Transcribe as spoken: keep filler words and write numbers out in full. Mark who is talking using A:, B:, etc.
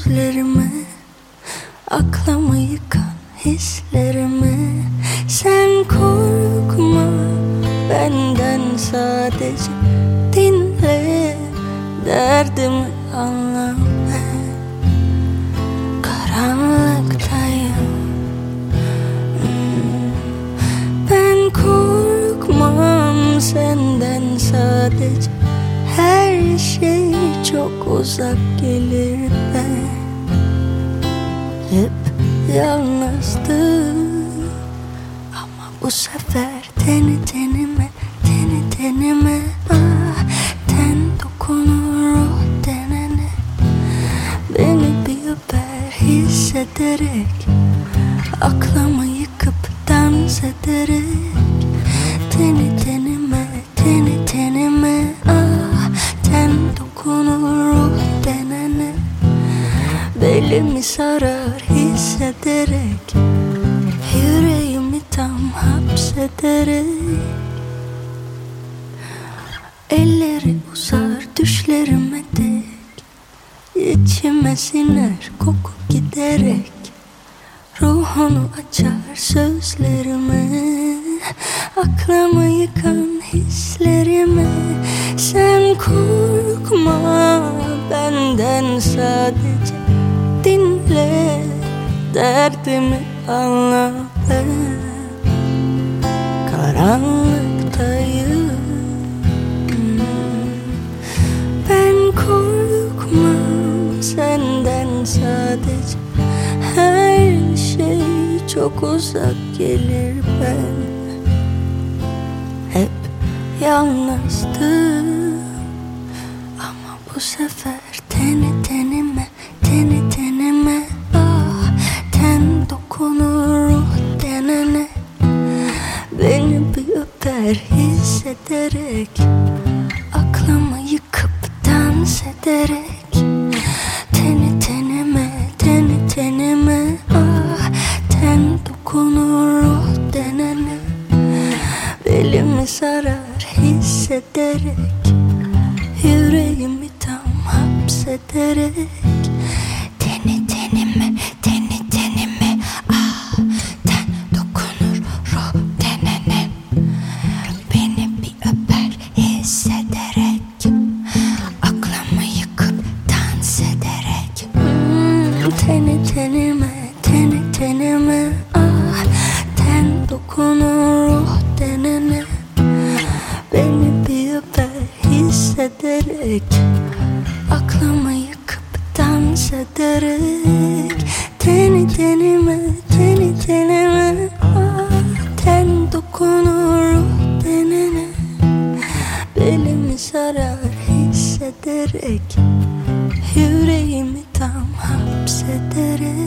A: sözlerime, aklımı yıkan hislerime. Sen korkma benden, sadece dinle, derdimi anla. Karanlıktayım, ben korkmam senden, sadece her şey çok uzak gelir. Ben hep yalnızdım ama bu sefer teni tenime, teni tenime, ah, ten dokunur ruh denene. Beni bir öper hissederek, aklımı yıkıp dans ederek. Teni tenime, teni tenime, ah, ten dokunur ruh denene. Belimi sarar hissederek, yüreğimi tam hapsederek. Elleri uzar düşlerime dek, İçime siner koku giderek. Ruhunu açar sözlerime, aklımı yıkan hislerime. Sen korkma benden, sadece dinle, derdimi anla. Ben karanlıktayım, ben korkmam senden, sadece her şey çok uzak gelir. Ben hep yalnızdım ama bu sefer teni tenime, teni tenime, ah, ten dokunur ruh denene. Beni bir öper hissederek, aklımı yıkıp dans ederek. Teni tenime, teni tenime, ah, ten dokunur ruh denene. Belimi sarar hissederek, yüreğimi tam hapsederek. Teni tenime, teni tenime, ah, ten dokunur ruh denene. Beni bir öper hissederek, aklımı yıkıp dans ederek. hmm, Teni tenime, teni tenime, ah, ten dokunur ruh denene. Beni bir öper hissederek, aklımı yıkıp dans ederek. Teni tenime, teni tenime, ah, ten dokunur ruh denene. Belimi sarar hissederek, yüreğimi tam hapsederek.